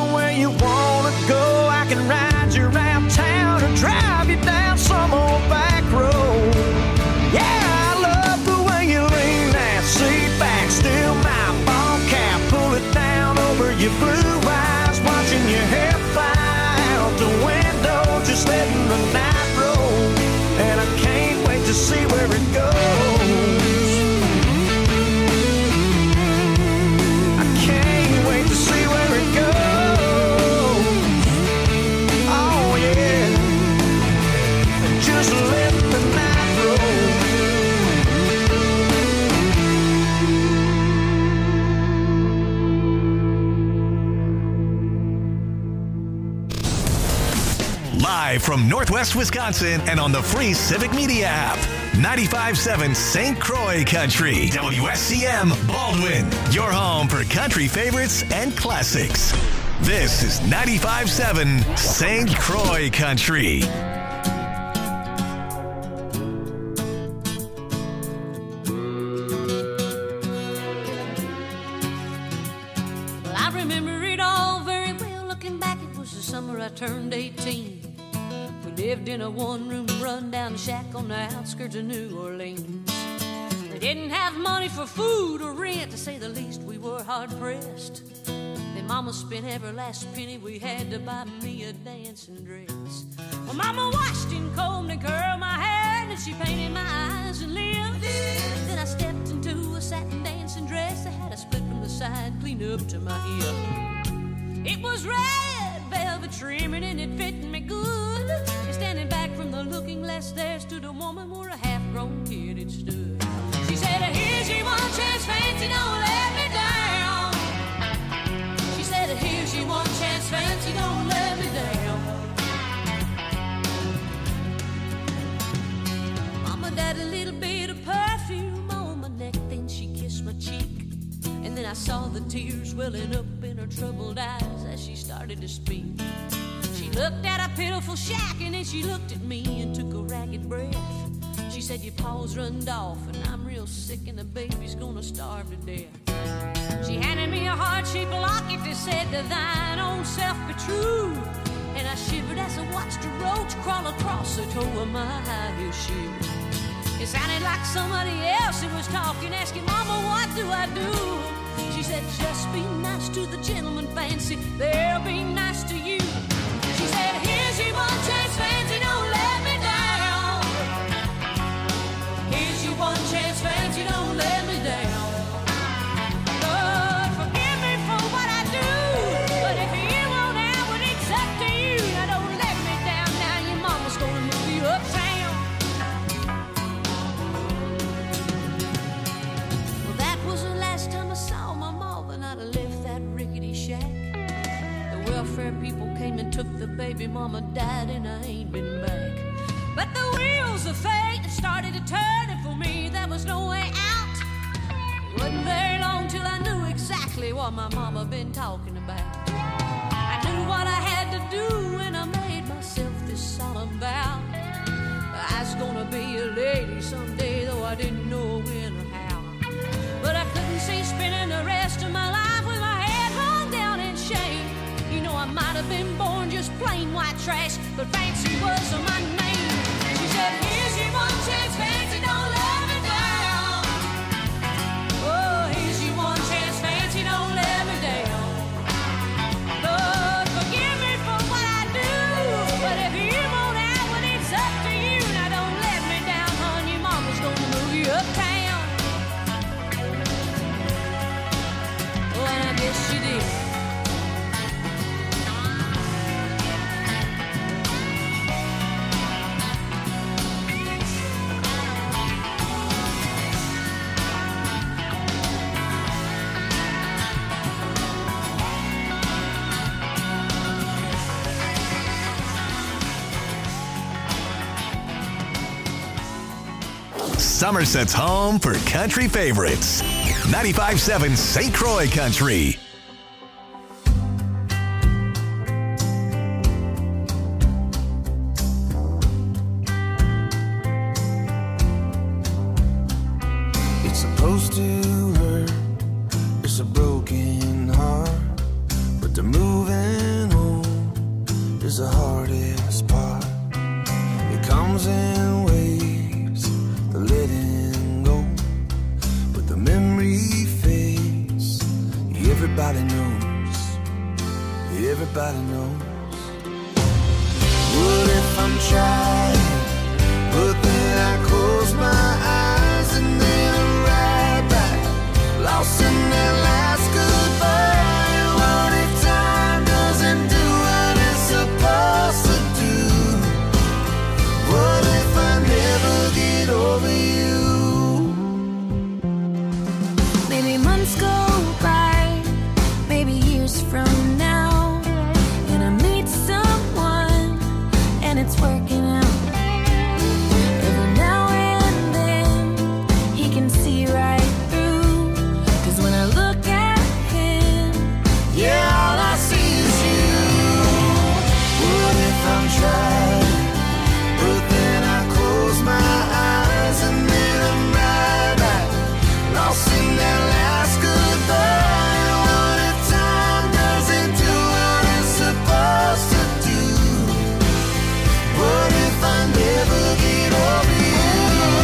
where you wanna go. I can ride you around town or drive you down some old back road. Yeah, I love the way you lean that seat back, still my ball cap, pull it down over your blue eyes, watching your hair fly out the window, just letting the night roll. And I can't wait to see where it goes. I can't wait to see where it goes. Oh yeah, just let the night roll. Live from Northwest Wisconsin and on the free Civic Media app. 95.7 St. Croix Country. WSCM Baldwin. Your home for country favorites and classics. This is 95.7 St. Croix Country. Well, I remember it all very well. Looking back, it was the summer I turned 18. We lived in a one-room run-down shack on the outskirts of New Orleans. We didn't have money for food or rent, to say the least. We were hard-pressed. Then Mama spent every last penny we had to buy me a dancing dress. Well, Mama washed and combed and curled my hair, and she painted my eyes and lips. Then I stepped into a satin dancing dress that had a split from the side, clean up to my hip. It was red velvet trimming and it fit me good. And standing back from the looking glass, there stood a woman where a half-grown kid had stood. She said, here's your one chance, fancy, don't let me down. She said, here's your one chance, fancy, don't let me down. Mama died a little bit of perfume on my neck, then she kissed my cheek. And then I saw the tears welling up in her troubled eyes as she started to speak. She looked at a pitiful shack and then she looked at me and took a ragged breath. She said, your paws runned off and I'm real sick and the baby's gonna starve to death. She handed me a heart-shaped locket that said, to thine own self be true. And I shivered as I watched a roach crawl across the toe of my high-heel shoe. It sounded like somebody else who was talking, asking, Mama, what do I do? She said, just be nice to the gentleman, fancy, they'll be nice to you. She said, here's your one chance, fancy, don't let me down. Here's your one chance, fancy, don't let me down. Lord, forgive me for what I do, but if you won't have it, it's up to you. Now don't let me down, now your mama's gonna move you uptown. Well, that was the last time I saw my mama, and I'd left that rickety shack. The welfare people came and took the baby, mama died and I ain't been back. But the wheels of fate started to turn, and for me there was no way out. It wasn't very long till I knew exactly what my mama been talking about. I knew what I had to do and I made myself this solemn vow. I was gonna be a lady someday, though I didn't know when or how. But I couldn't see spending the rest of my life with my head hung down in shame. You know, I might have been born just plain white trash, but fancy was my name. She said, here's your one chance, fancy, don't let me down. Oh, here's your one chance, fancy, don't let me down. Lord, forgive me for what I do, but if you won't have it, it's up to you. Now don't let me down, hon, your mama's gonna move you uptown. Oh, and I guess she did. Somerset's home for country favorites. 95.7 St. Croix Country. It's supposed to hurt, it's a broken heart, but they're moving is the hardest part. It comes in waves, the letting go, but the memory fades. Everybody knows, everybody knows. What if I'm trying, but then I close my eyes and then I'm right back, lost in that last goodbye. What if time doesn't do what it's supposed to do? What if I never get over you? Maybe months go by, maybe years from now, and I meet someone and it's working out. Every now and then he can see right through, 'cause when I look at him, Yeah, all I see is you. What if I'm trying, but then I close my eyes and then I'm right back, lost in that last goodbye. What if time doesn't do what it's supposed to do? What if I never get over you?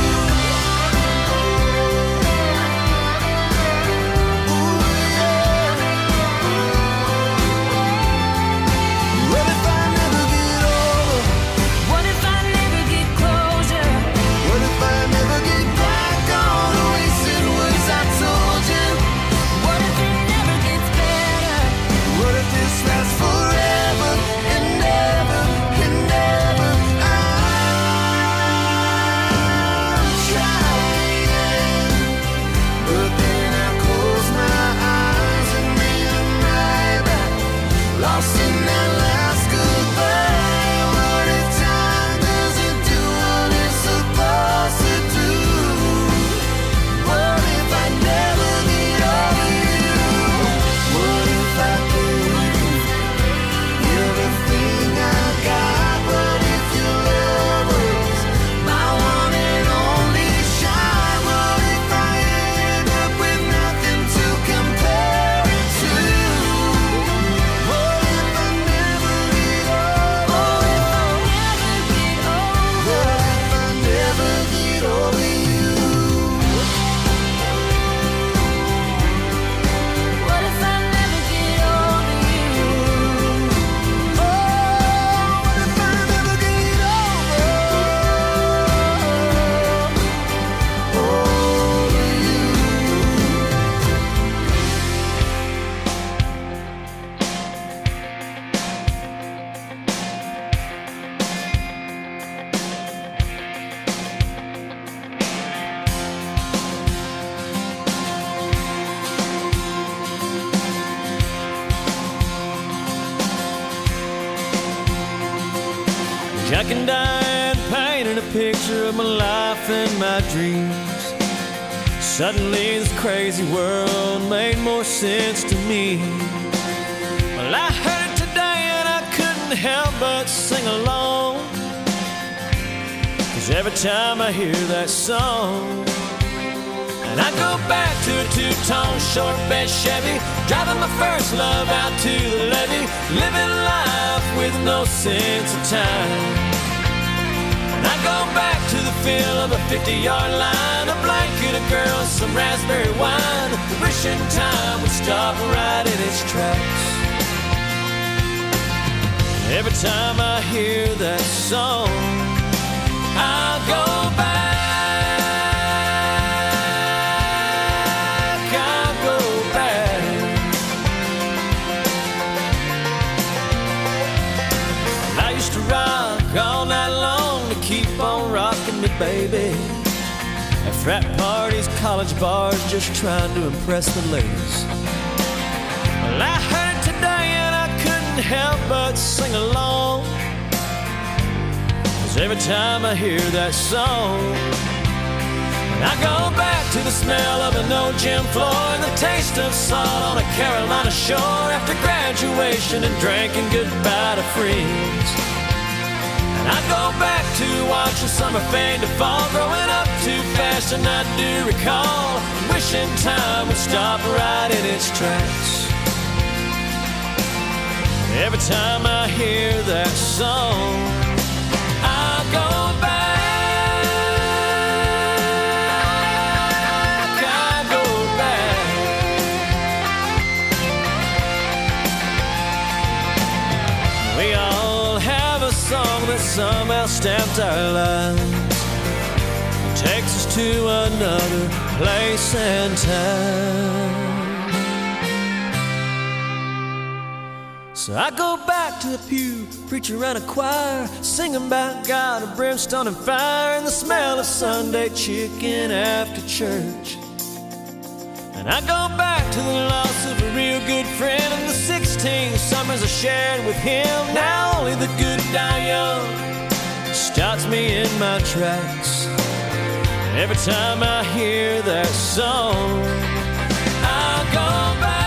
Ooh, yeah. What if I never get over? what if I never get closure? What if I never get back on the wasted words I told you? What if it never gets better? What if this lasts forever and never and never? I'm trying, but then I close my eyes and then I'm right back, lost in that last goodbye. What if time doesn't do what it's supposed to do? What if I never get over you? What if I gave everything I got? What if your love was my one and only shot? What if I end up with nothing to compare it to? What if I never get over? What if I never get over you? What if I never get over you? Oh, what if I never get over you? Jack and Diane painted a picture of my life and my dreams. Suddenly this crazy world made more sense to me. Well, I heard it today and I couldn't help but sing along, 'cause every time I hear that song, and I go back to a two-tone short bed Chevy, driving my first love out to the levee, living life with no sense of time. And I go back to the feel of a 50-yard line, a blanket of girls, some raspberry wine, wishing time would stop right in its tracks. Every time I hear that song, I'll go back, I'll go back. I used to rock all night long to keep on rocking me, baby. At frat parties, college bars, just trying to impress the ladies. Well, I heard it today and I couldn't help but sing along, 'cause every time I hear that song, and I go back to the smell of an old gym floor and the taste of salt on a Carolina shore after graduation and drinking goodbye to friends. And I go back to watching summer fade to fall, growing up too fast and I do recall, wishing time would stop right in its tracks. Every time I hear that song, I go back, I go back. We all have a song that somehow stamped our lives, takes us to another place and time. So I go back to the pew, preacher and a choir, singing about God and brimstone and fire, and the smell of Sunday chicken after church. And I go back to the loss of a real good friend and the 16 summers I shared with him. Now only the good die young stops me in my tracks. Every time I hear that song, I go back.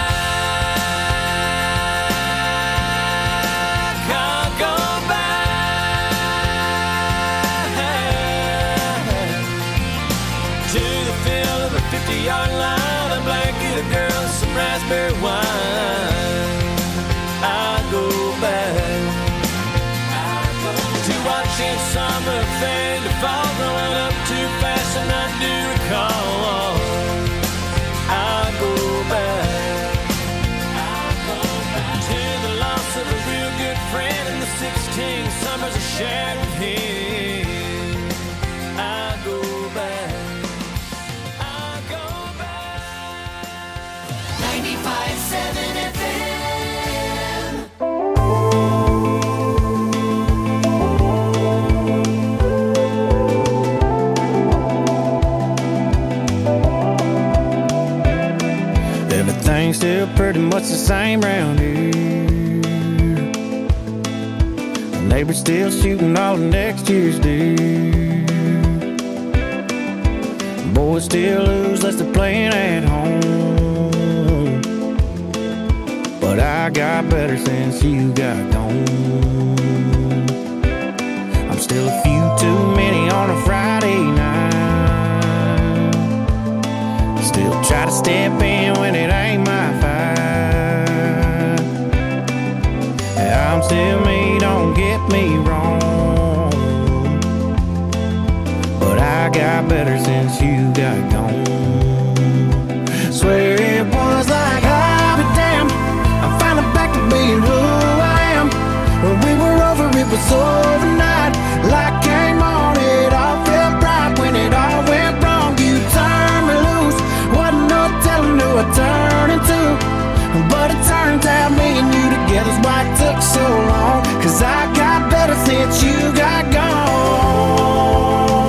Yard line, a blanket of girls, some raspberry wine. I go back to watching summer fade to fall, growing up too fast and I do recall. I go back to the loss of a real good friend and the 16 summers I shared with him. I go back. 95.7 FM. Everything's still pretty much the same round here. The neighbor's still shooting all of next year's deer. Boys still lose unless they're playing at home. But I got better since you got gone. I'm still a few too many on a Friday night. Still try to step in when it ain't my fight. I'm still me, don't get me wrong. But I got better since you got gone. Swear it was like I'll be damned, I'm finally back to being who I am. When we were over, it was overnight. Light came on, it all felt right. When it all went wrong, you turned me loose. Wasn't no telling who I turned into. But it turns out me and you together's why it took so long. 'Cause I got better since you got gone.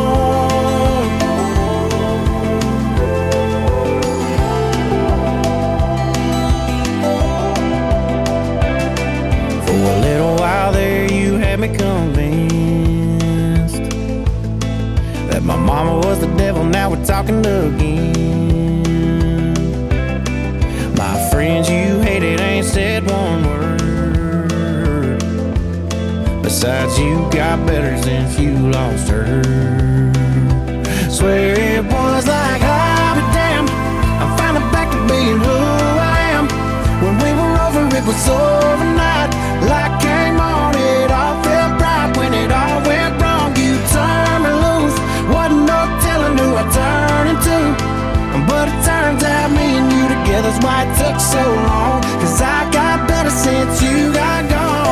Me convinced that my mama was the devil, now we're talking again. My friends you hated ain't said one word. Besides, you got better since you lost her. Swear it was like I'll be damned, I'm finally back to being who I am. When we were over, it was overnight. Light came on, it all felt right. When it all went wrong, you turned me loose. Wasn't no telling who I turned into. But it turns out me and you together's why it took so long. 'Cause I got better since you got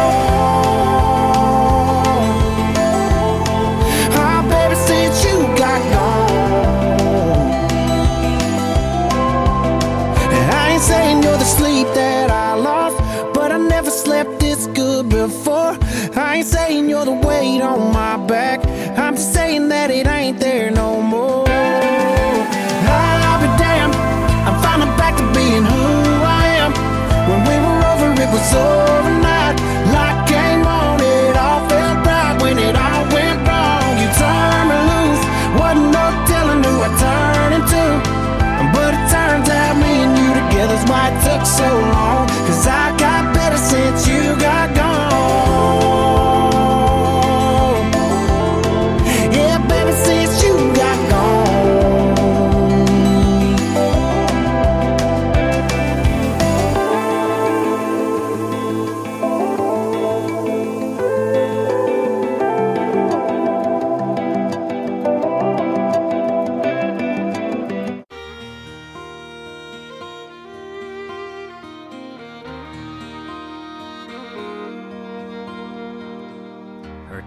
gone. Oh, baby, since you got gone. And I ain't saying you're the sleep that I lost, but I never slept this good before. I ain't saying you're the weight on my back, I'm just saying that it ain't there no more. I'll be damned, I'm finally back to being who I am. When we were over, it was overnight. Light came on, it all felt right. When it all went wrong, you turned me loose. Wasn't no telling who I turned into. But it turns out me and you together's why it took so long. 'Cause I got better since you got gone. Yeah, baby, since you got gone.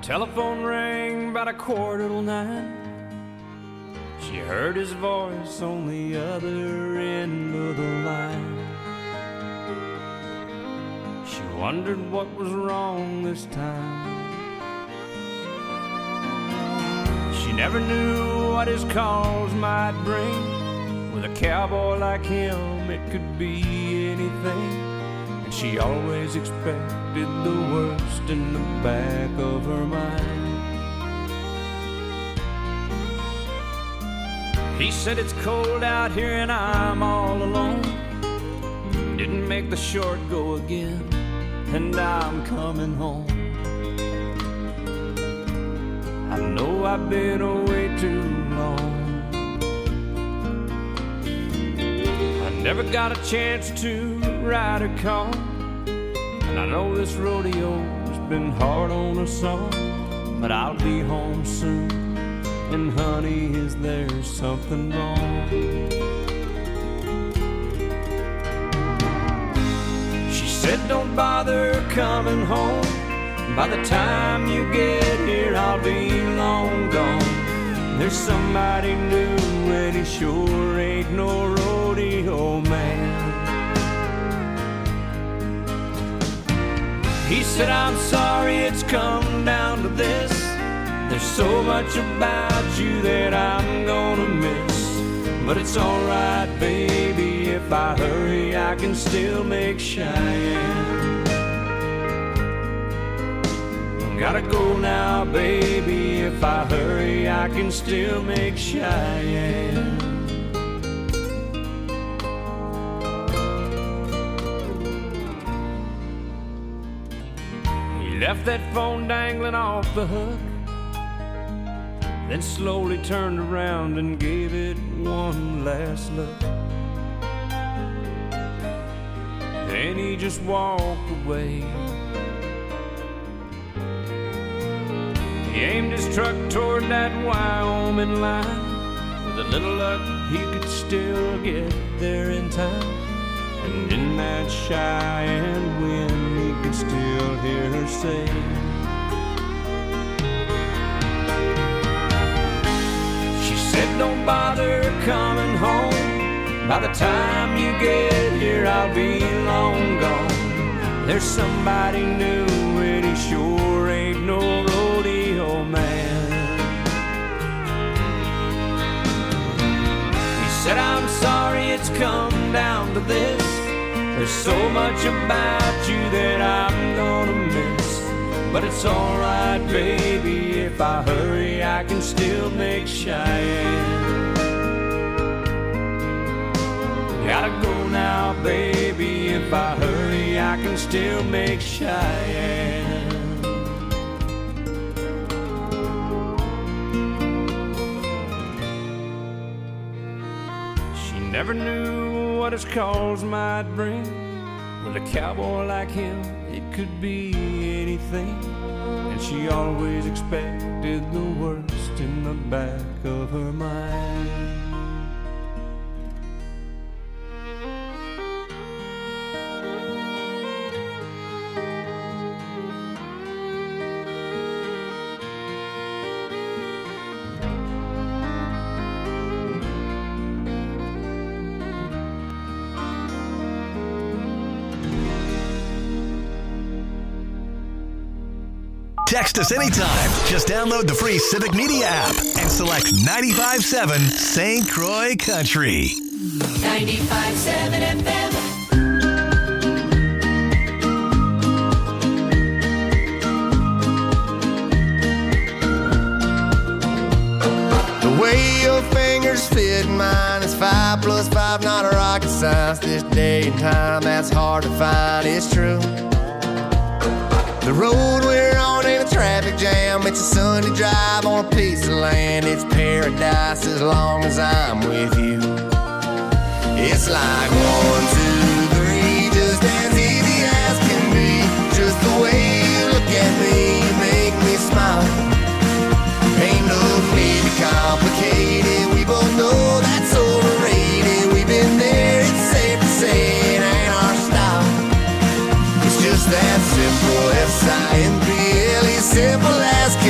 Telephone rang about 9:15. She heard his voice on the other end of the line. She wondered what was wrong this time. She never knew what his calls might bring. With a cowboy like him, it could be anything. And she always expected the worst in the back of her mind. He said it's cold out here and I'm all alone. Didn't make the short go again, and I'm coming home. I know I've been away too long. I never got a chance to ride a car, and I know this rodeo's been hard on us all. But I'll be home soon, and honey, is there something wrong? She said don't bother coming home. By the time you get here, I'll be long gone. There's somebody new, and he sure ain't no rodeo man. He said, I'm sorry it's come down to this. There's so much about you that I'm gonna miss. But it's alright, baby, if I hurry, I can still make Cheyenne. Gotta go now, baby, if I hurry, I can still make Cheyenne. He left that phone dangling off the hook, then slowly turned around and gave it one last look. Then he just walked away. He aimed his truck toward that Wyoming line. With a little luck, he could still get there in time. And in that Cheyenne wind, he could still hear her say, she said, don't bother coming home. By the time you get here, I'll be long gone. There's somebody new, and he sure ain't no rodeo man. He said, I'm sorry it's come down to this. There's so much about you that I'm gonna miss. But it's alright, baby, if I hurry, I can still make Cheyenne. Gotta go now, baby, if I hurry, I can still make Cheyenne. She never knew what his calls might bring. With a cowboy like him, it could be anything. And she always expected the worst in the back of her mind. Text us anytime. Just download the free Civic Media app and select 95.7 St. Croix Country. 95.7 FM. The way your fingers fit mine is 5 + 5, not a rocket science. This day and time, that's hard to find, it's true. The road we're on ain't a traffic jam. It's a Sunday drive on a piece of land. It's paradise as long as I'm with you. It's like 1, 2, 3, just as easy as can be. Just the way you look at me, you make me smile. Ain't no need to complicate it. We both know that's overrated. We've been there, it's safe to say it ain't our style. It's just that simple, S-I-M-P-L-E, simple as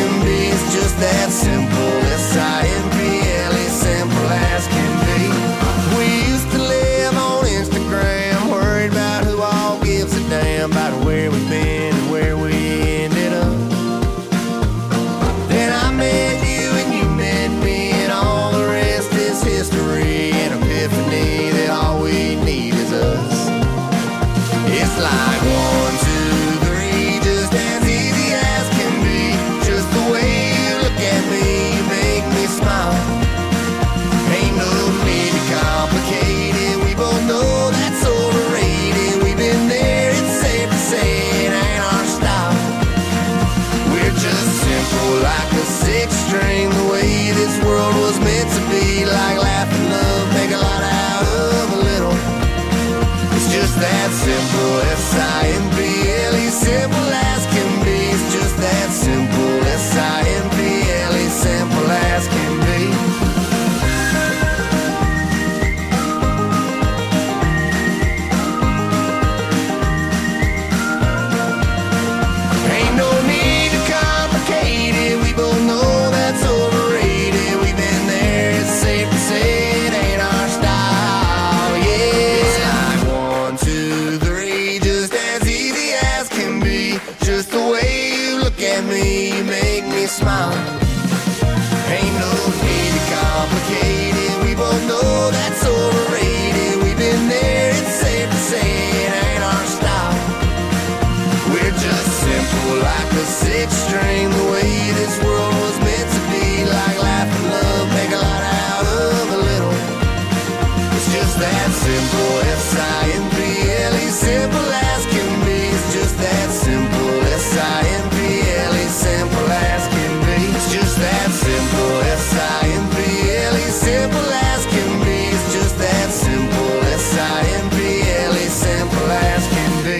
smile. Ain't no need to complicate it. We both know that's overrated. We've been there, it's safe to say it ain't our style. We're just simple like the sixth string, the way this world was meant to be. Like life and love, make a lot out of a little. It's just that simple, S-I-M-P-L-E, simple as can be. It's just that simple, S-I-M-P-L-E, simple as can be. It's just that simple, S-I-M-P-L-E, simple as can be. It's just that simple, S-I-M-P-L-E, simple as can be.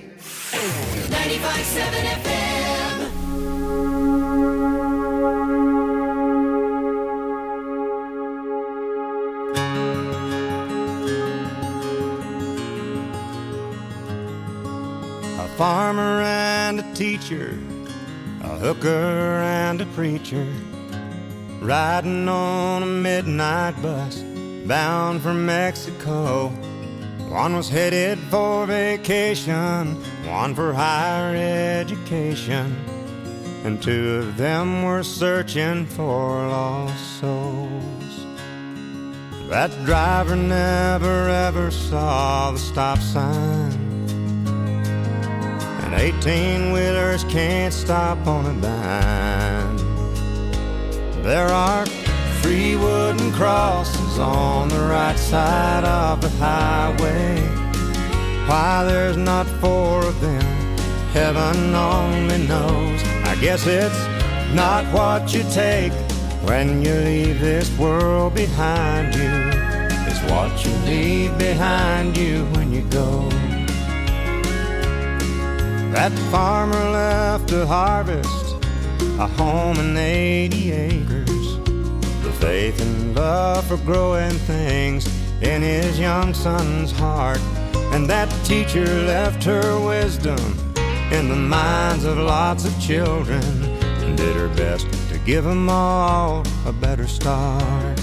95.7 FM. A farmer and a teacher, a hooker and a preacher, riding on a midnight bus bound for Mexico. One was headed for vacation, one for higher education, and two of them were searching for lost souls. That driver never ever saw the stop sign, and 18-wheelers can't stop on a dime. There are 3 wooden crosses on the right side of the highway. Why there's not 4 of them, heaven only knows. I guess it's not what you take when you leave this world behind you. It's what you leave behind you when you go. That farmer left to harvest a home and 80 acres, the faith and love for growing things in his young son's heart. And that teacher left her wisdom in the minds of lots of children, and did her best to give them all a better start.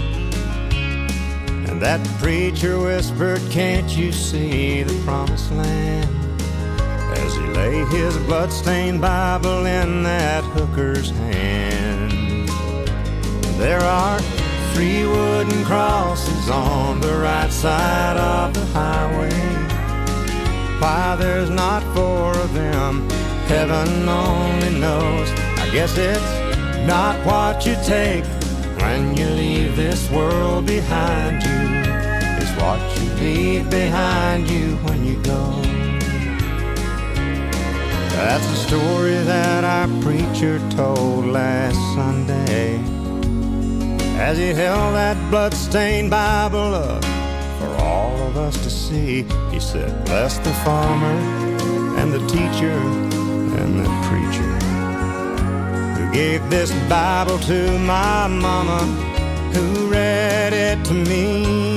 And that preacher whispered, "Can't you see the promised land?" as he lay his bloodstained Bible in that hooker's hand. There are 3 wooden crosses on the right side of the highway. Why there's not 4 of them, heaven only knows. I guess it's not what you take when you leave this world behind you. It's what you leave behind you when you go. That's the story that our preacher told last Sunday, as he held that bloodstained Bible up for all of us to see. He said, "Bless the farmer and the teacher and the preacher who gave this Bible to my mama, who read it to me."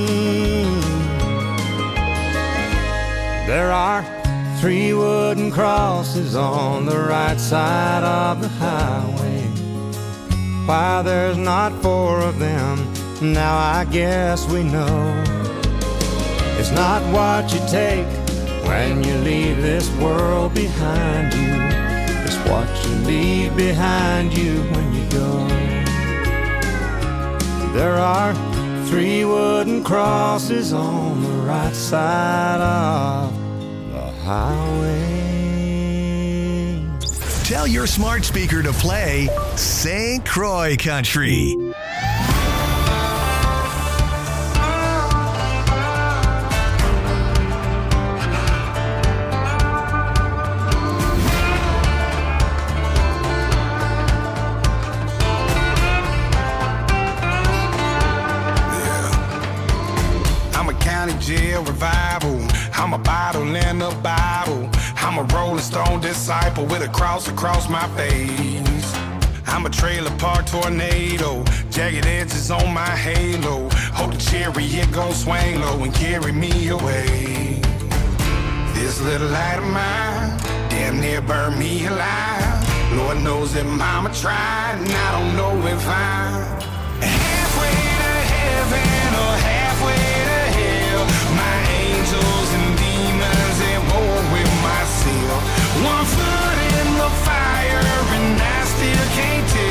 There are 3 wooden crosses on the right side of the highway. Why there's not 4 of them, now I guess we know. It's not what you take when you leave this world behind you. It's what you leave behind you when you go. There are 3 wooden crosses on the right side of the highway. Tell your smart speaker to play St. Croix Country. Jail revival. I'm a bottle in the Bible. I'm a Rolling Stone disciple with a cross across my face. I'm a trailer park tornado, jagged edges on my halo. Hope the chariot gon' swing low and carry me away. This little light of mine damn near burned me alive. Lord knows that mama tried, and I don't know if I'm halfway to heaven or halfway to hell. My angels and demons at war with myself. One foot in the fire and I still can't tell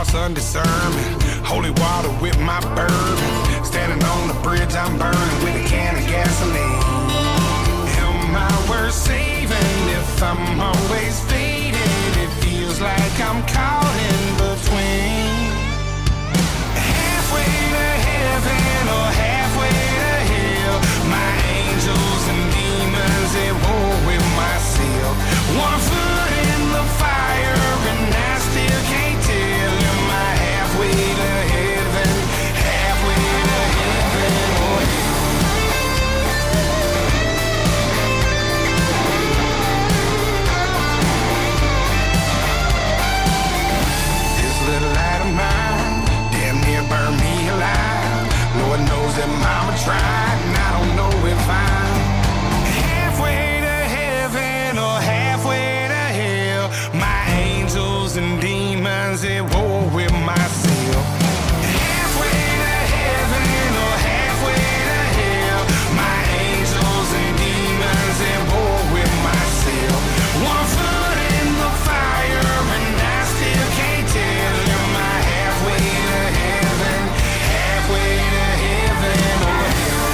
Sunday sermon. Holy water with my bourbon. Standing on the bridge, I'm burning with a can of gasoline. Am I worth saving if I'm always fading? It feels like I'm caught in between. Halfway to heaven or halfway to hell. My angels and demons at war with myself. One foot in the fire and I still can't tell. Am I halfway to heaven? Halfway to heaven or hell? This little light of mine damn near burned me alive. Lord knows that mama tried, and I don't know if I'm halfway to heaven or halfway to hell. My angels and demons at war with myself. Halfway to heaven or halfway to hell. My angels and demons at war with myself. One foot in the fire and I still can't tell. Am I halfway to heaven? Halfway to heaven or hell?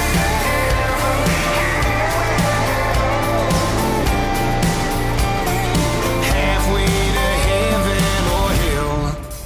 Halfway to heaven or hell?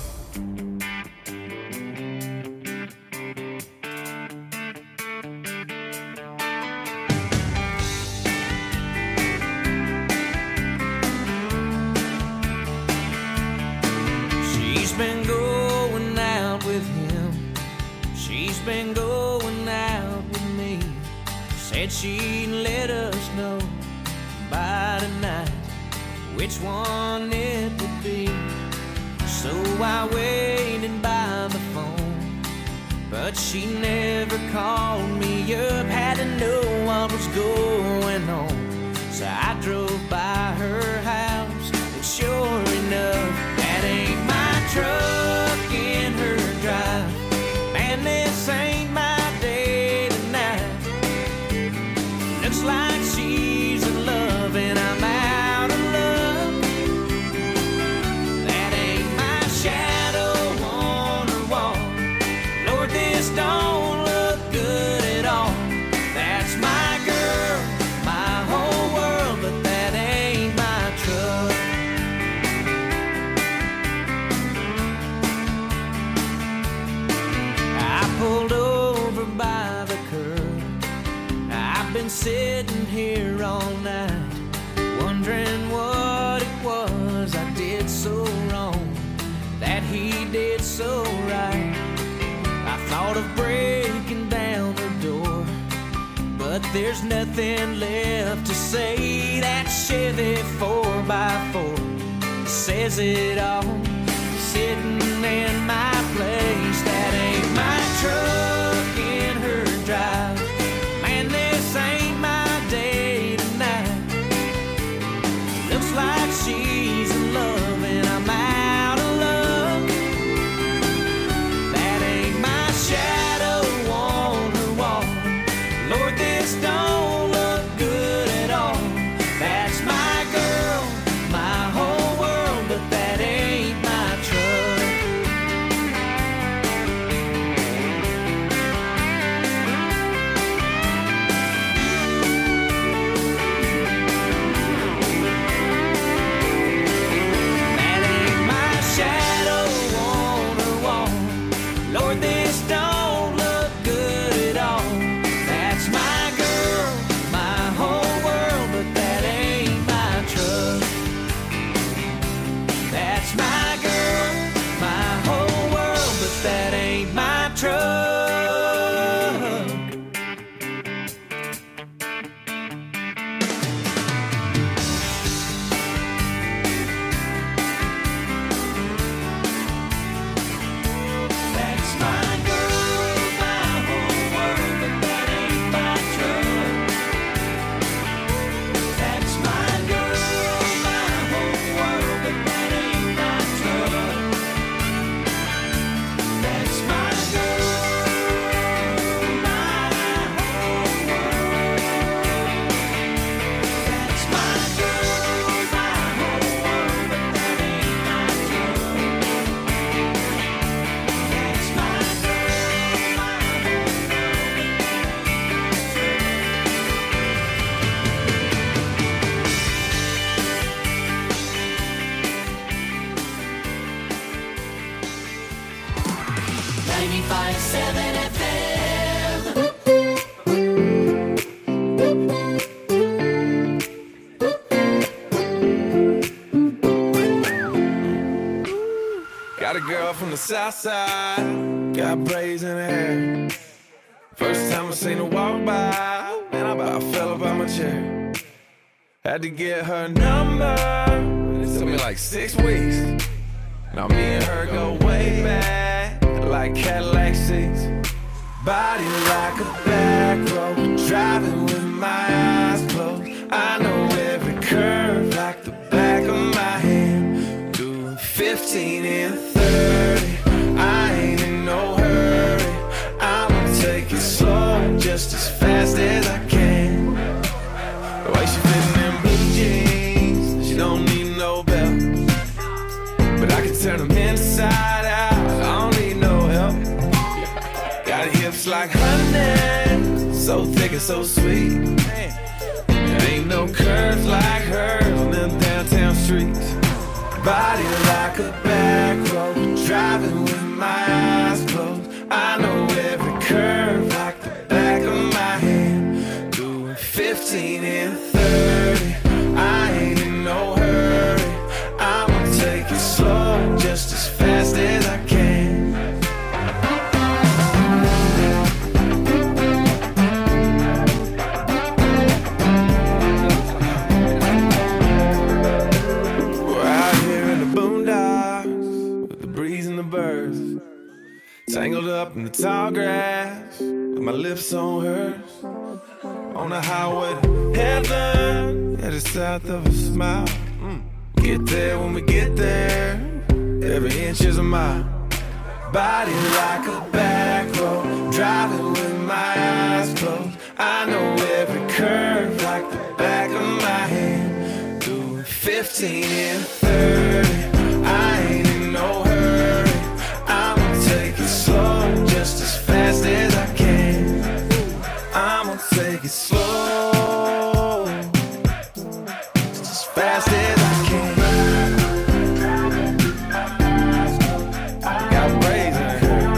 She's been going out with him. She's been going out with me. Said she'd let us know by tonight which one it would be. So I waited by the phone, but she never called me up. Had to know what was going on, so I drove by her house, and sure enough, that ain't my truck in her drive. Man, this ain't my day tonight. Looks like she's in love and I'm out of love. That ain't my shadow on her wall. Lord, this don't look good at all. That's my girl, my whole world, but that ain't my truck. I pulled over by the curb. I've been sitting here all night, wondering what it was I did so wrong, that he did so right. I thought of breaking down the door, but there's nothing left to say. That Chevy 4x4 says it all, sitting in my place. That ain't my truck in her drive. Man, this ain't my day tonight. Looks like she's in love and I'm out of love. That ain't my shadow on her wall. Lord, this don't look good at all. That's my girl, my whole world, but that ain't my truck. south side, got braids in her hair. First time I seen her walk by, and I about fell up out my chair. Had to get her number, it took me like 6 weeks. Now me and her go way back, like Cadillac seats. Body like a back road, driving with my eyes closed. I know every curve like the back of my hand. Doing 15 and 30, I ain't in no hurry. I'ma take it slow, just as fast as I can. The way she fitting in blue jeans, she don't need no belt. But I can turn them inside out, I don't need no help. Got hips like honey, so thick and so sweet. There ain't no curves like hers on them downtown streets. Body like a back road, driving with my eyes closed. I know every curve like the back of my hand. Doing 15 and 30, I ain't in no hurry. I'ma take it slow, just as fast as I can. Tangled up in the tall grass, with my lips on hers. On the highway to heaven, headed south of a smile. Get there when we get there, every inch is a mile. Body like a back road, driving with my eyes closed. I know every curve like the back of my hand. Doing 15 and 30, I ain't in no hurry. I'ma take it slow, just as fast as I can. I'ma take it slow, just as fast as I can. Got braids in her hair.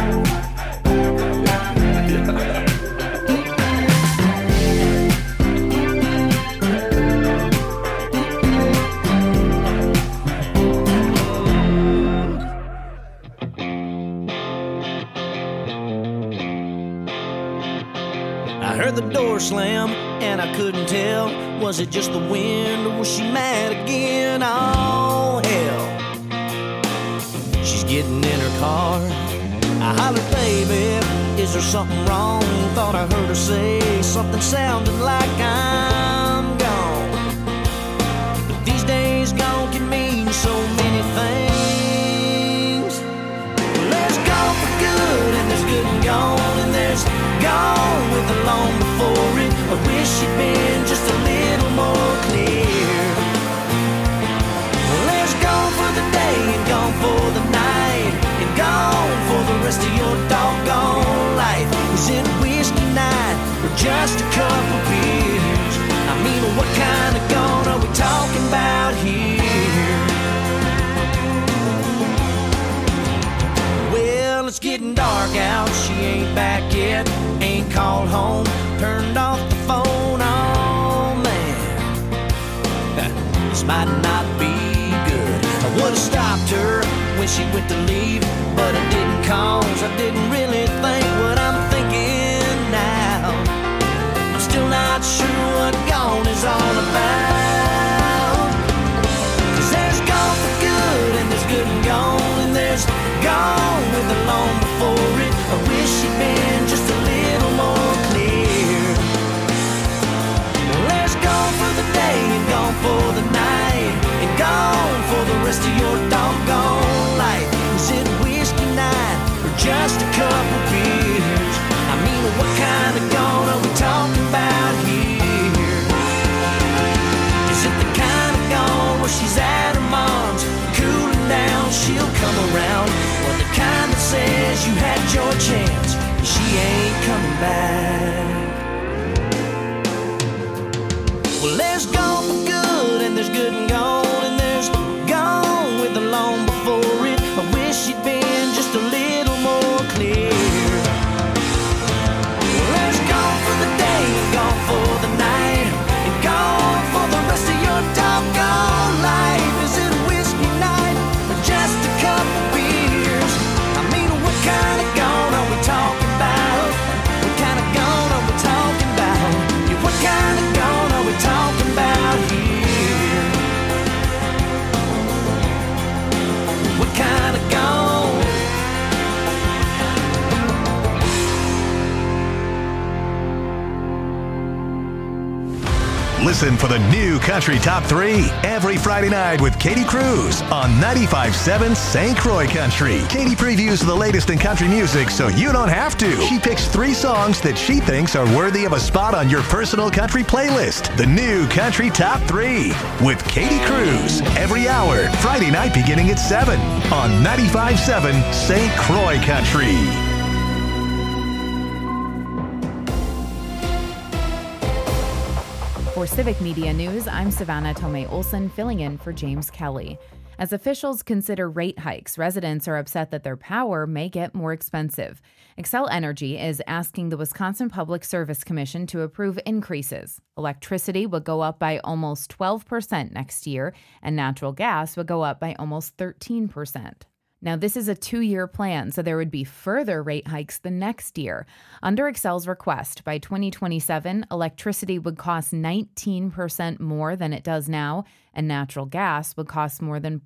I heard the door slam, and I couldn't tell. Was it just the wind, or was she mad again? Oh, hell. She's getting in her car. I hollered, baby, is there something wrong? Thought I heard her say something sounding like I'm gone. But these days gone can mean so many things. Well, there's gone for good, and there's good and gone, and there's gone with the long before it. I wish she'd been just a little more clear. Well, there's gone for the day and gone for the night, and gone for the rest of your doggone life. Is it whiskey night or just a couple beers? I mean, what kind of gone are we talking about here? Well, it's getting dark out, she ain't back yet. Ain't called home, turned off the phone, oh man. This might not be good. I would've stopped her when she went to leave, but I didn't, cause I didn't really think what I'm thinking now. I'm still not sure what gone is all about. Cause there's gone for good, and there's good and gone, and there's gone with the long before it. I wish she'd been just a little more clear. Well, there's gone for the day and gone for the night, and gone for the rest of your doggone life. Is it whiskey night or just a couple beers? Listen for the new Country Top 3 every Friday night with Katie Cruz on 95.7 St. Croix Country. Katie previews the latest in country music so you don't have to. She picks 3 songs that she thinks are worthy of a spot on your personal country playlist. The new Country Top 3 with Katie Cruz every hour, Friday night beginning at 7 on 95.7 St. Croix Country. For Civic Media News, I'm Savannah Tomei Olson filling in for James Kelly. As officials consider rate hikes, residents are upset that their power may get more expensive. Xcel Energy is asking the Wisconsin Public Service Commission to approve increases. Electricity would go up by almost 12% next year, and natural gas would go up by almost 13%. Now, this is a 2-year plan, so there would be further rate hikes the next year. Under Xcel's request, by 2027, electricity would cost 19% more than it does now, and natural gas would cost more than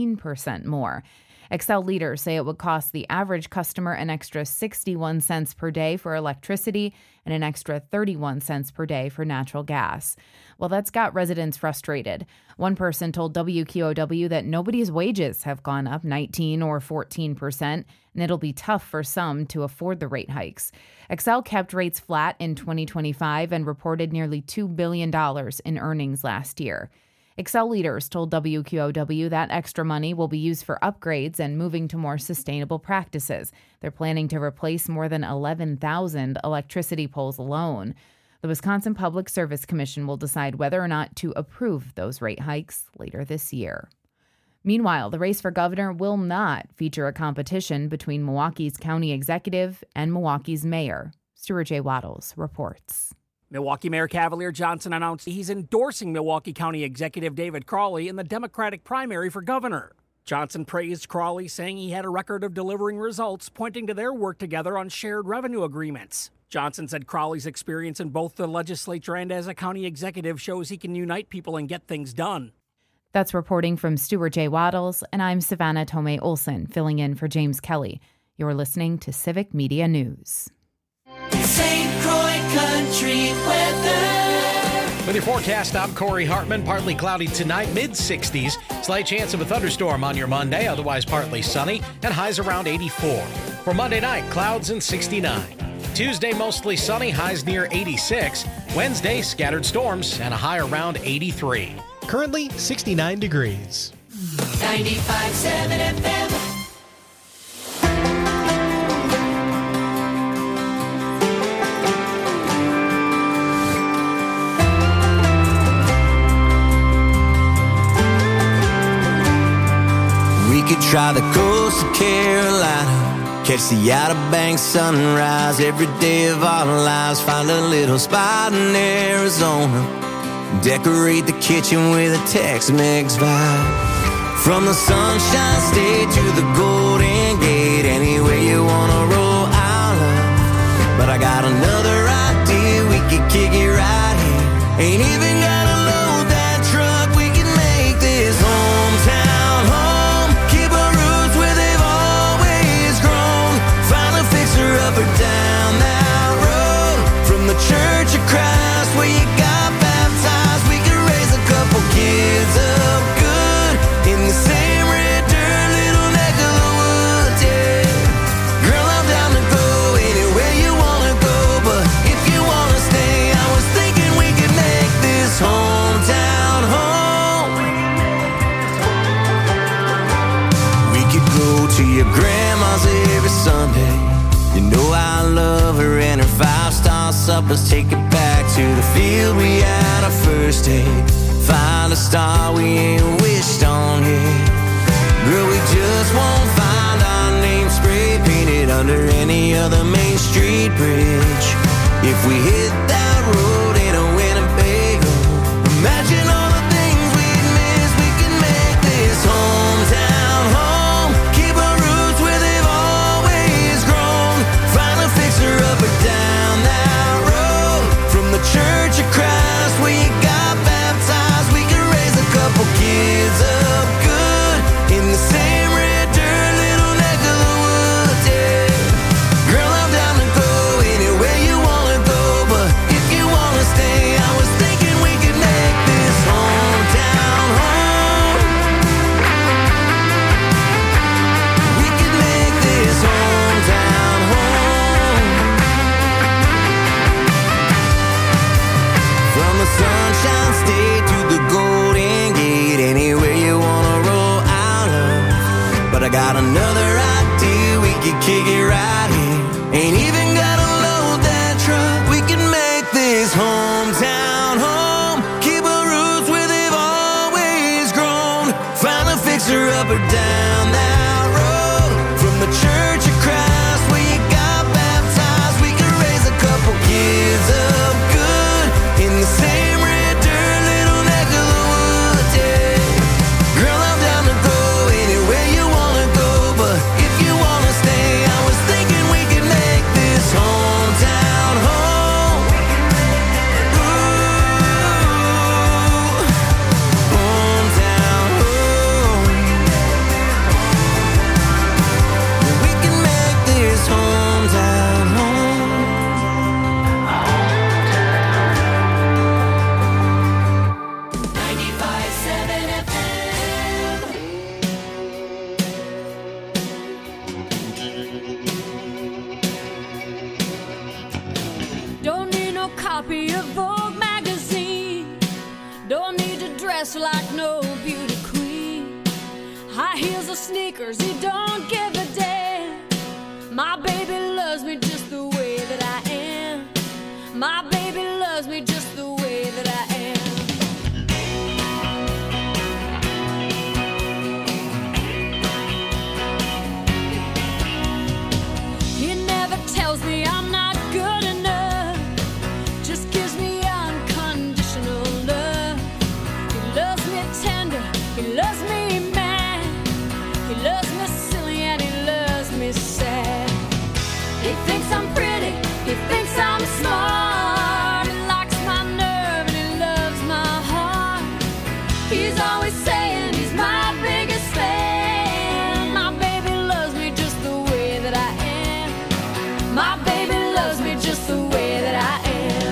14% more. Xcel leaders say it would cost the average customer an extra 61 cents per day for electricity and an extra 31 cents per day for natural gas. Well, that's got residents frustrated. One person told WQOW that nobody's wages have gone up 19 or 14%, and it'll be tough for some to afford the rate hikes. Xcel kept rates flat in 2025 and reported nearly $2 billion in earnings last year. Xcel leaders told WQOW that extra money will be used for upgrades and moving to more sustainable practices. They're planning to replace more than 11,000 electricity poles alone. The Wisconsin Public Service Commission will decide whether or not to approve those rate hikes later this year. Meanwhile, the race for governor will not feature a competition between Milwaukee's county executive and Milwaukee's mayor. Stuart J. Waddles reports. Milwaukee Mayor Cavalier Johnson announced he's endorsing Milwaukee County Executive David Crowley in the Democratic primary for governor. Johnson praised Crowley, saying he had a record of delivering results, pointing to their work together on shared revenue agreements. Johnson said Crowley's experience in both the legislature and as a county executive shows he can unite people and get things done. That's reporting from Stuart J. Waddles, and I'm Savannah Tomei Olson, filling in for James Kelly. You're listening to Civic Media News. St. Croix Country weather. With your forecast, I'm Corey Hartman. Partly cloudy tonight, mid-60s. Slight chance of a thunderstorm on your Monday, otherwise partly sunny, and highs around 84. For Monday night, clouds and 69. Tuesday, mostly sunny, highs near 86. Wednesday, scattered storms and a high around 83. Currently, 69 degrees. 95.7 FM. We could try the coast of Carolina, catch the Outer Banks sunrise every day of our lives. Find a little spot in Arizona, decorate the kitchen with a Tex-Mex vibe. From the Sunshine State to the Golden Gate, anywhere you wanna roll, I'll love. But I got another idea, we could kick it right here. Ain't even gotta load that truck, we can make this hometown home. Keep our roots where they've always grown. Find a fixer up or down that road. From the Church of Christ where you got baptized, we could raise a couple kids up good in the same red dirt, little neck of the woods, yeah. Girl, I'm down to go anywhere you wanna go, but if you wanna stay, I was thinking we could make this hometown home. We could go to your grandma's every Sunday. You know I love her and her 5-star suppers. Take it back to the field we had our first date. Find a star we ain't wished on yet. Girl, we just won't find our name spray painted under any other Main Street bridge. If we hit that road in a Winnebago, imagine all the things we'd miss. We can make this hometown home. Keep our roots where they've always grown. Find a fixer up or down that road. From the Church of Christ where you got baptized, we can raise a couple kids up good in the same red dirt, little neck of the woods, yeah. Girl, I'm down to go anywhere you wanna go, but kick it right in. Ain't even gotta load that truck. We can make this hometown home. Keep our roots where they've always grown. Find a fixer up or down that road. From the Church of Christ where you got baptized, we can raise a couple kids up good in the same red dirt little neck of the woods, yeah. Girl, I'm down to go anywhere you wanna go, but if you wanna stay, I was thinking we could make this hometown home. Ooh, hometown home. We can make this hometown home. 95.7 FM. Don't need no copy of Vogue magazine. Don't need to dress like no beauty queen. High heels or sneakers, he don't give a damn. My baby loves me just the way that I am. My baby loves me just the way that I am. He never tells me I'm not good enough. Just gives me unconditional love. He loves me tender, he loves me mad. He loves me silly and he loves me sad. He thinks I'm pretty, he thinks I'm smart. He likes my nerve and he loves my heart. He's always saying he's my biggest fan. My baby loves me just the way that I am. My baby loves me just the way that I am.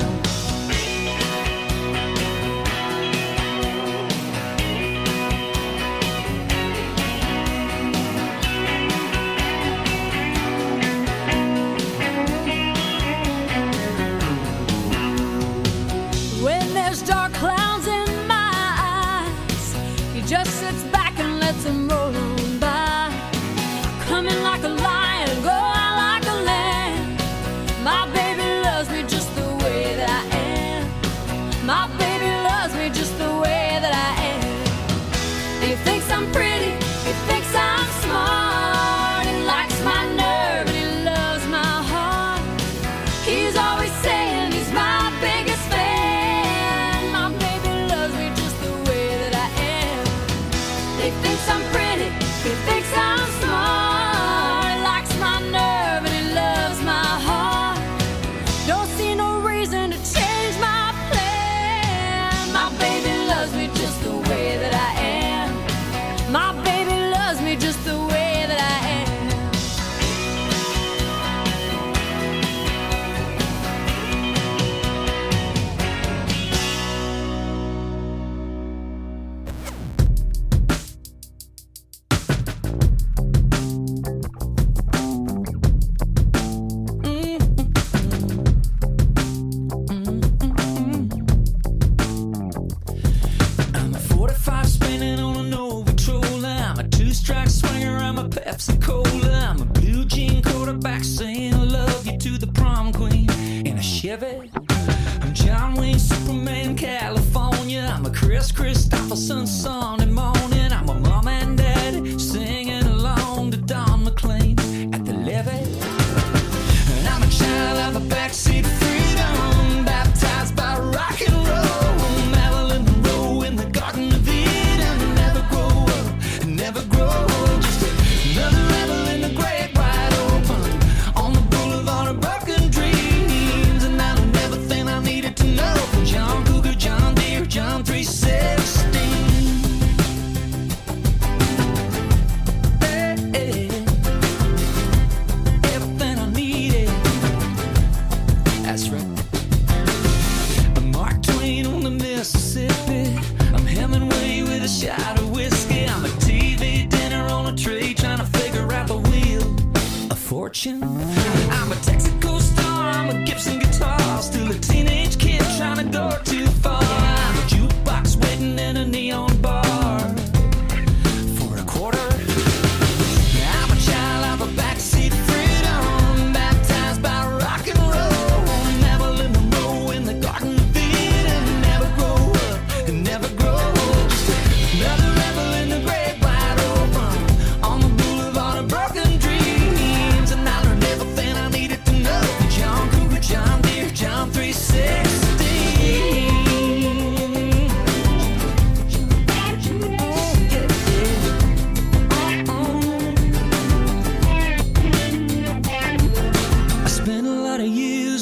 When there's dark clouds in my eyes, he just sits back and lets them roll on by. Coming like a lion, go out like a lamb. My baby loves me just the way that I am. My baby loves me just the way that I am. He thinks I'm pretty, he thinks I'm smart. He likes my nerve and he loves my heart. He's always saying he's my biggest fan. My baby loves me just the way that I am. He thinks I'm pretty, he thinks I'm smart. He likes my nerve and he loves my heart. Don't see no reason to change my plan. My baby loves me just the way that I am. My baby loves me just the way that I am. I'm a 45 spinning on an old patroller. I'm a two-strike swinger. I'm a Pepsi Cola. I'm a blue jean quarterback saying I love you to the prom queen in a Chevy. I'm John Wayne, Superman, California. I'm a Chris Christopherson Sunday morning. I'm a mom and daddy singing along to Don McLean at the levee. And I'm a child of a backseat freedom, baptized by rock and roll. Marilyn Monroe in the Garden of Eden. Never grow up, never grow old. Just another rebel in the great wide open on the boulevard of broken dreams. And I know everything I needed to know from John Cougar, John Deere, John 316.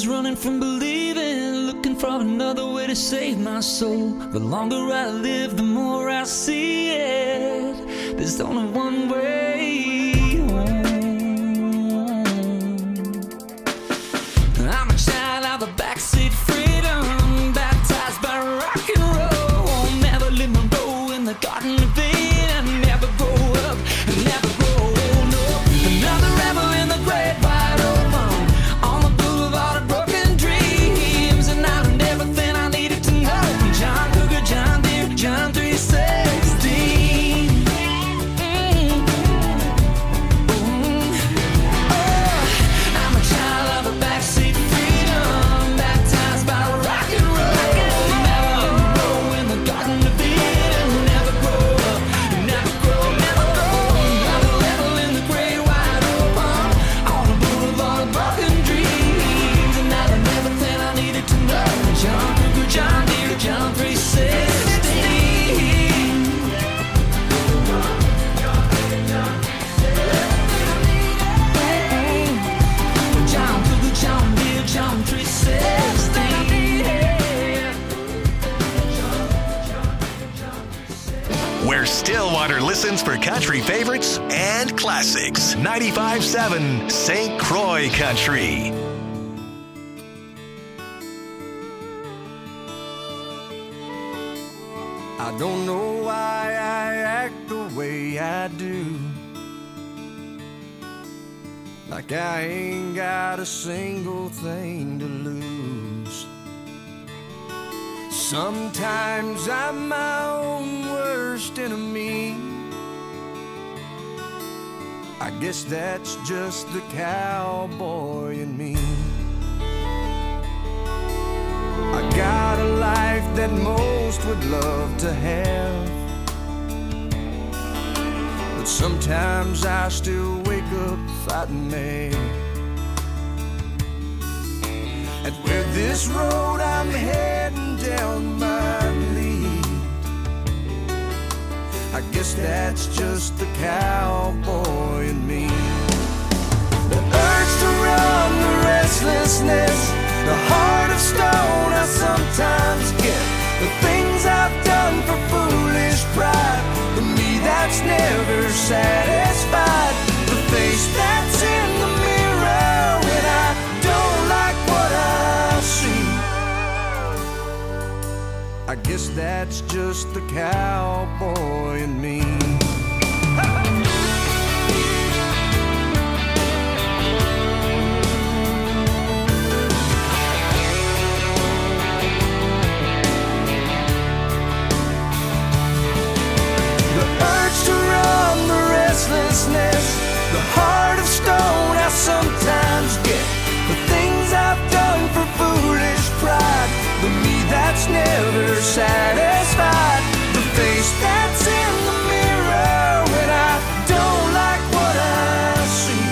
was running from believing, looking for another way to save my soul. The longer I live, the more I see it. There's only one way home. I'm a child of the backseat freedom, baptized by rock and roll. Marilyn Monroe in the Garden of Eden. Never grow up, never grow old. No, another rebel in the great wide open, on the boulevard of broken dreams, and I learned everything I needed to know from John Cougar, John Deere, John 316. I'm a child of a backseat freedom, baptized by rock and roll. Marilyn Monroe in the Garden of Eden. Never grow up, never grow, never grow. Another rebel in the great wide open, on the boulevard of broken dreams, and I learned everything I needed to know. John Cougar, John Deere, John 316. John Cougar, John Deere, John 316. Where Stillwater listens for country favorites and classics. 95.7 St. Croix Country. I don't know why I act the way I do, like I ain't got a single thing to lose. Sometimes I'm my own worst enemy. I guess that's just the cowboy in me. I got a life that most would love to have, but sometimes I still wake up fighting mad. And where this road I'm heading down might lead, I guess that's just the cowboy in me. The urge to run, the restlessness, the heart of stone I sometimes get. The things I've done for foolish pride, the me that's never satisfied. The face that's in the mirror when I don't like what I see. I guess that's just the cowboy in me. To run, the restlessness, the heart of stone I sometimes get. The things I've done for foolish pride, the me that's never satisfied. The face that's in the mirror when I don't like what I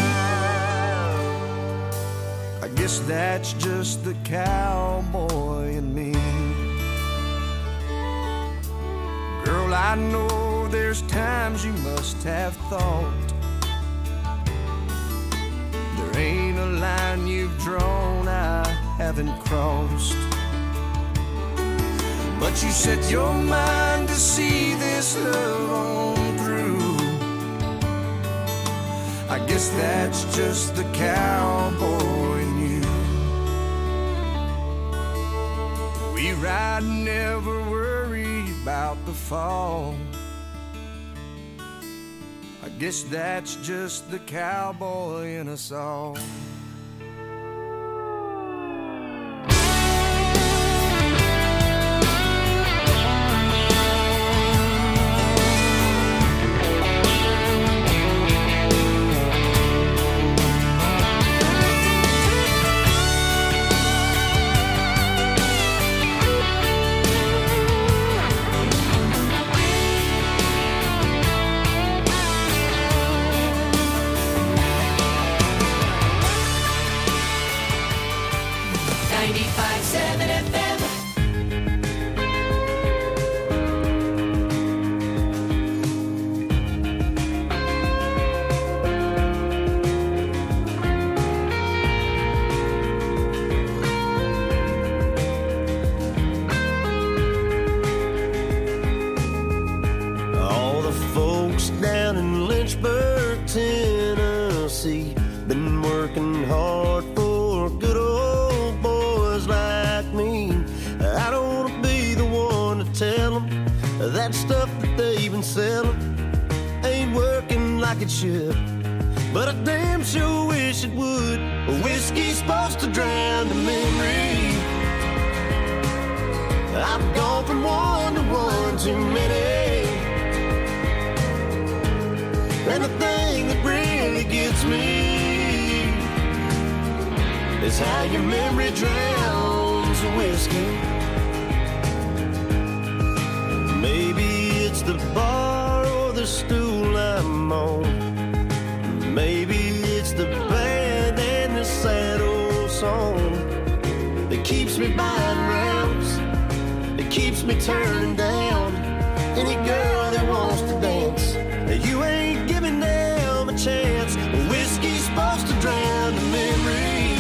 see. I guess that's just the cowboy in me. Girl, I know there's times you must have thought there ain't a line you've drawn I haven't crossed, but you set your mind to see this love on through. I guess that's just the cowboy in you. We ride, never worry about the fall. I guess that's just the cowboy in us all. That stuff that they've been selling ain't working like it should, but I damn sure wish it would. Whiskey's supposed to drown the memory. I've gone from one to one too many, and the thing that really gets me is how your memory drowns the whiskey. Maybe it's the bar or the stool I'm on. Maybe it's the band and the sad old song that keeps me buying rounds, that keeps me turning down any girl that wants to dance. You ain't giving them a chance. Whiskey's supposed to drown the memory.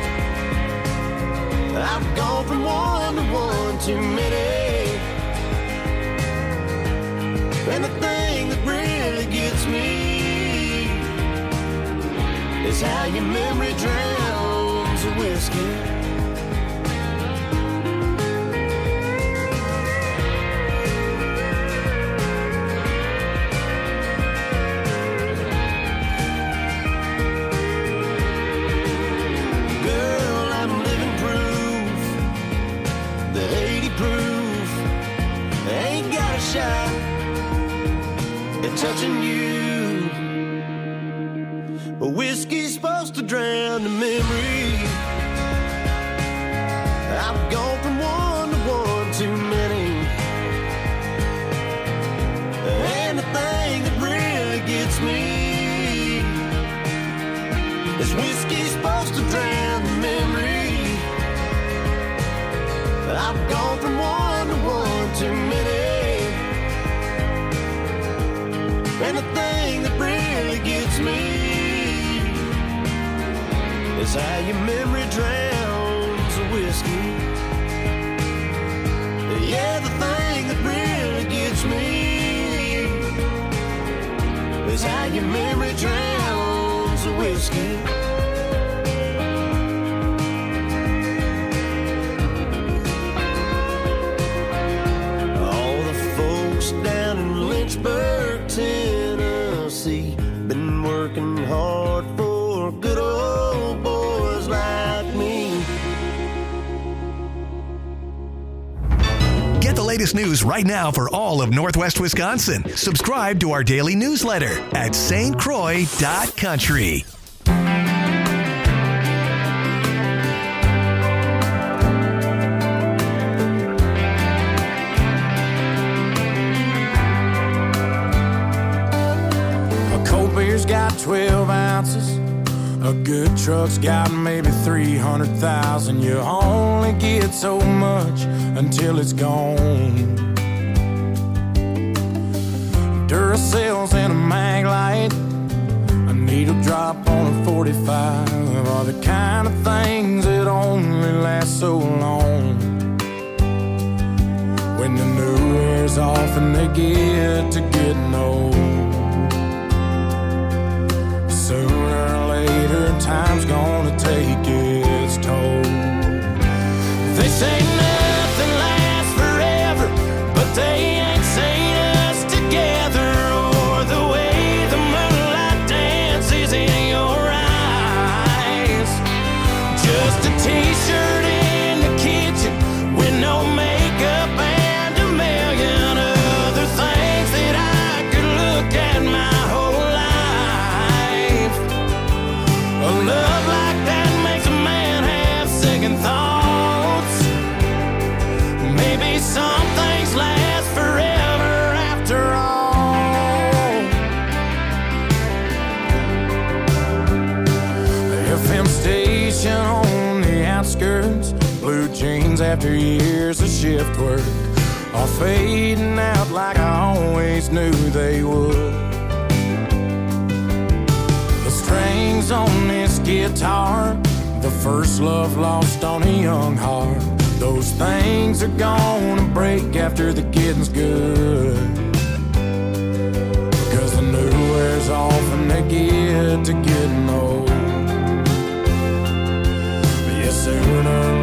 I've gone from one to one too many, and the thing that really gets me is how your memory drowns the whiskey. Touching you, but whiskey's supposed to drown the memory. I've gone from one to one too many, and the thing that really gets me is whiskey's supposed to drown the memory. I've gone from one to one too many, and the thing that really gets me is how your memory drowns the whiskey. Yeah, the thing that really gets me is how your memory drowns the whiskey. All the folks down in Lynchburg, Tennessee, been working hard for good old boys like me. Get the latest news right now for all of Northwest Wisconsin. Subscribe to our daily newsletter at stcroix.country. Got 12 ounces. A good truck's got maybe 300,000. You only get so much until it's gone. Duracell's in a mag light, a needle drop on a 45 are the kind of things that only last so long. When the new wears off and they get to getting old, sooner or later, time's gonna take its toll. They say nothing lasts forever, but they ain't seen us together, or the way the moonlight dances in your eyes. Just a t-shirt in the kitchen with no makeup and a million other things that I could look at my whole life. A love like that makes a man have second thoughts. Maybe some things last forever after all. The FM station on the outskirts, blue jeans after years of shift work, are fading out like I always knew they would. The strings on this guitar, the first love lost on a young heart, those things are gonna break after the getting's good. Because the new wears off and they get to getting old. But yeah, sooner or